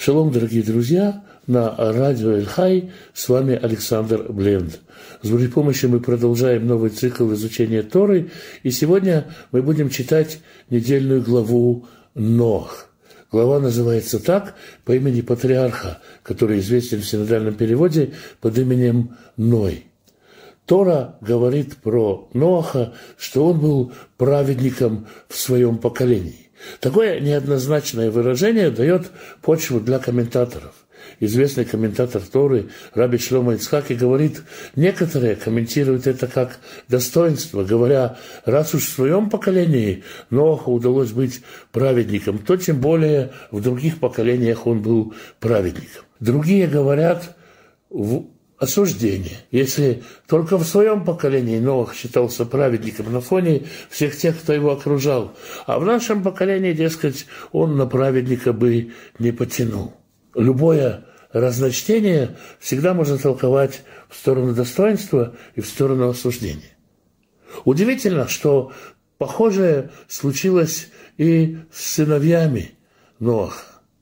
Шалом, дорогие друзья, на радио Эль-Хай с вами Александр Бленд. С Божьей помощью мы продолжаем новый цикл изучения Торы, и сегодня мы будем читать недельную главу Ноах. Глава называется так по имени патриарха, который известен в синодальном переводе под именем Ной. Тора говорит про Ноаха, что он был праведником в своем поколении. Такое неоднозначное выражение дает почву для комментаторов. Известный комментатор Торы Раби Шломо Ицхаки говорит, некоторые комментируют это как достоинство, говоря, раз уж в своем поколении Ноаху удалось быть праведником, то тем более в других поколениях он был праведником. Другие говорят осуждение. Если только в своем поколении Ноах считался праведником на фоне всех тех, кто его окружал, а в нашем поколении, дескать, он на праведника бы не потянул. Любое разночтение всегда можно толковать в сторону достоинства и в сторону осуждения. Удивительно, что похожее случилось и с сыновьями Ноаха.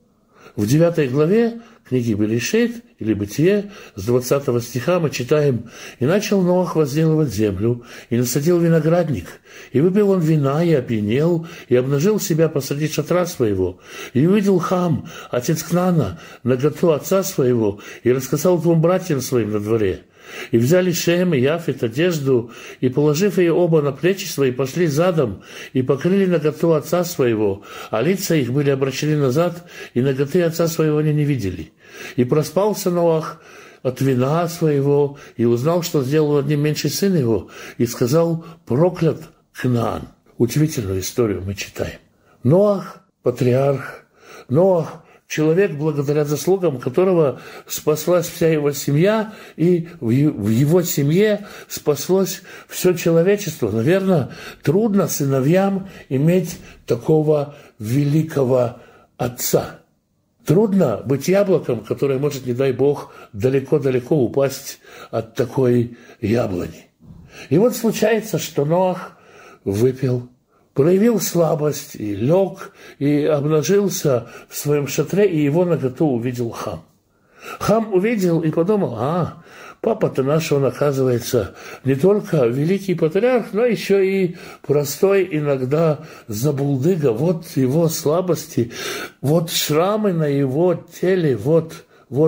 В 9 главе книги Берешит или Бытие с 20 стиха мы читаем: «И начал Ноах возделывать землю, и насадил виноградник, и выпил он вина, и опьянел, и обнажил себя посреди шатра своего. И увидел Хам, отец Кнаана, наготу отца своего, и рассказал двум братьям своим на дворе. И взяли Шем и Яфет одежду, и, положив ее оба на плечи свои, пошли задом, и покрыли наготу отца своего, а лица их были обращены назад, и наготы отца своего они не видели. И проспался Ноах от вина своего, и узнал, что сделал над ним меньший сын его, и сказал: проклят Кнаан». Удивительную историю мы читаем. Ноах – патриарх, Ноах – человек, благодаря заслугам которого спаслась вся его семья, и в его семье спаслось все человечество. Наверное, трудно сыновьям иметь такого великого отца. Трудно быть яблоком, которое может, не дай Бог, далеко-далеко упасть от такой яблони. И вот случается, что Ноах выпил, проявил слабость и лег, и обнажился в своем шатре, и его наготу увидел Хам. Хам увидел и подумал: папа-то наш, он, оказывается, не только великий патриарх, но еще и простой иногда забулдыга. Вот его слабости, вот шрамы на его теле, вот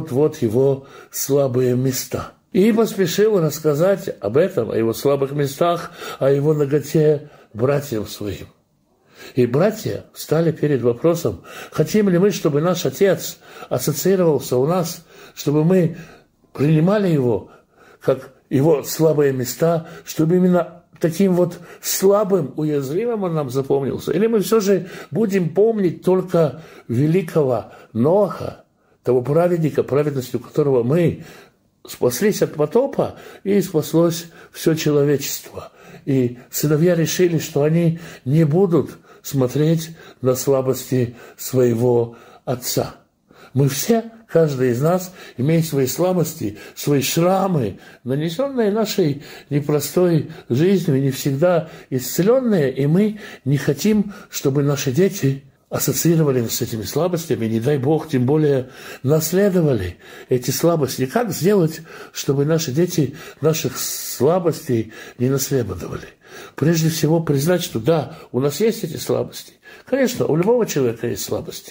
его слабые места. И поспешил рассказать об этом, о его слабых местах, о его наготе братьям своим. И братья встали перед вопросом: хотим ли мы, чтобы наш отец ассоциировался у нас, чтобы мы принимали его как его слабые места, чтобы именно таким вот слабым, уязвимым он нам запомнился? Или мы все же будем помнить только великого Ноаха, того праведника, праведностью которого мы спаслись от потопа, и спаслось все человечество? И сыновья решили, что они не будут смотреть на слабости своего отца. Мы все, каждый из нас, имеет свои слабости, свои шрамы, нанесенные нашей непростой жизнью, не всегда исцеленные, и мы не хотим, чтобы наши дети ассоциировали нас с этими слабостями, не дай Бог, тем более наследовали эти слабости. Как сделать, чтобы наши дети наших слабостей не наследовали? Прежде всего признать, что да, у нас есть эти слабости. Конечно, у любого человека есть слабости.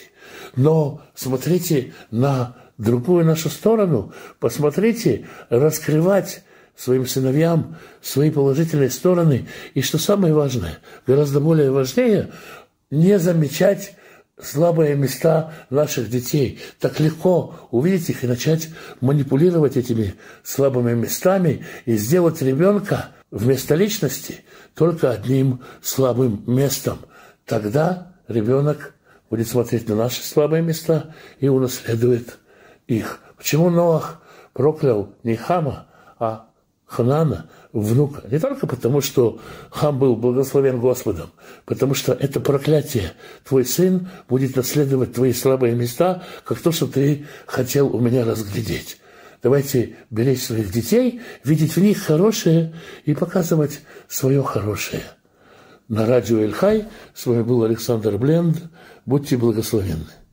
Но смотрите на другую нашу сторону, посмотрите, раскрывать своим сыновьям свои положительные стороны. И что самое важное, гораздо более важнее, не замечать слабые места наших детей. Так легко увидеть их и начать манипулировать этими слабыми местами и сделать ребенка вместо личности только одним слабым местом. Тогда ребенок будет смотреть на наши слабые места и унаследует их. Почему Ноах проклял не Хама, а Ханаана, внука? Не только потому, что Хам был благословен Господом, потому что это проклятие. Твой сын будет наследовать твои слабые места, как то, что ты хотел у меня разглядеть. Давайте беречь своих детей, видеть в них хорошее и показывать свое хорошее. На радио Эль-Хай с вами был Александр Бленд. Будьте благословенны.